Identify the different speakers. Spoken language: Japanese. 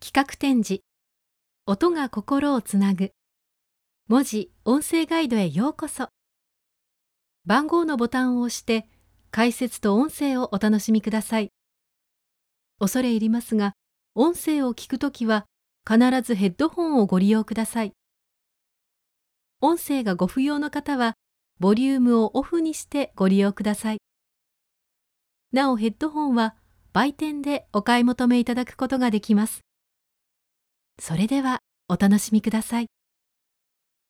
Speaker 1: 企画展示音が心をつなぐ文字音声ガイドへようこそ。番号のボタンを押して解説と音声をお楽しみください。恐れ入りますが、音声を聞くときは必ずヘッドホンをご利用ください。音声がご不要の方はボリュームをオフにしてご利用ください。なおヘッドホンは売店でお買い求めいただくことができます。それではお楽しみください。